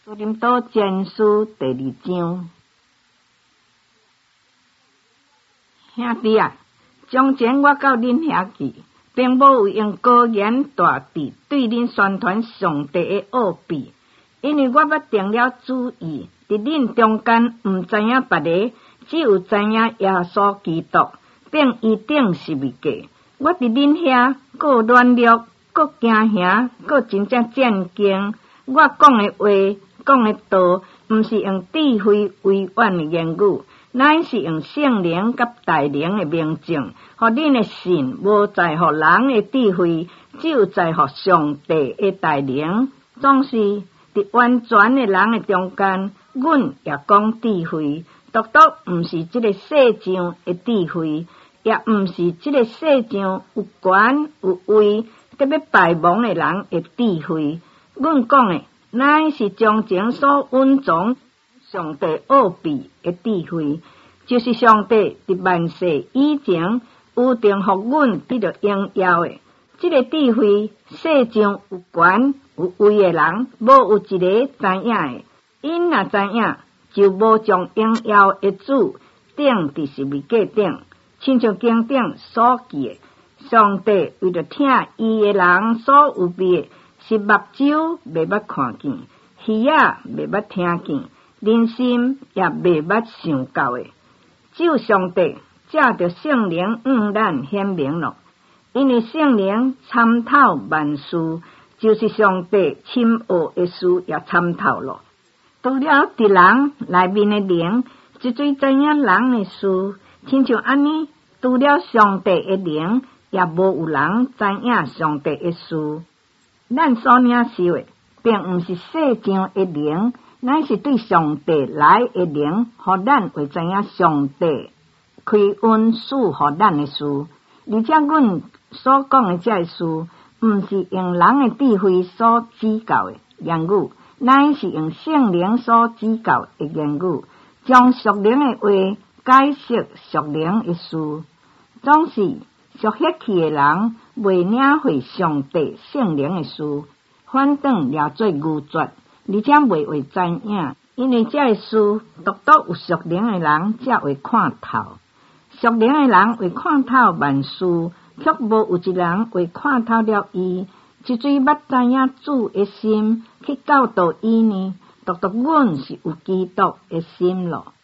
哥林多前书第2章。兄弟啊，从前我到恁遐去，并无有用高言大智对恁宣传上帝的奥秘，因为我捌定了主意，伫恁中间毋知影别个，只有知影耶稣基督，并伊顶十字架。我伫恁遐，搁软弱，搁惊吓，搁真正战兢。我讲的话，讲的道，毋是用智慧委婉的言语，乃是用圣灵甲大灵的明证，互恁的信无在乎人的智慧，只有在乎上帝的大灵。总是伫完全的人的中间，阮也讲智慧，独毋是即个世上的智慧，也毋是即个世上有权有位，特别败亡的人的智慧。阮讲的乃是从前所蕴藏上帝奥秘的智慧，就是上帝伫万世以前有定互阮得到荣耀的。这个智慧，世上有权有位的人，无有一个知影的。因若知影，就无将荣耀的主钉伫十字架顶，亲像经顶所记的，上帝为着听伊的人所有备的，是目睭袂捌看见，耳仔袂捌听见，人心也袂捌想到的。只有上帝借着圣灵咱显明了，因为圣灵参透万事，就是上帝深奥的事也参透了。除了伫人内面的灵，一嘴知影人的事，亲像安尼，除了上帝的灵，也无有人知影上帝的事。咱所领受的，并毋是世上的灵，乃是对上帝来的灵，互咱会知影上帝开恩赐互咱的事。而且阮所讲的这事，毋是用人的智慧所指教的言语，乃是用圣灵所指教的言语，将属灵的话解释属灵的事。总是属血气的人未领会上帝圣灵的事，反倒掠做愚拙，而且未会知影，因为这个事独有属灵的人才会看透。属灵的人会看透万事，却无有一人会看透了伊。一嘴捌知影主的心，去教导伊呢，独阮是有基督的心咯。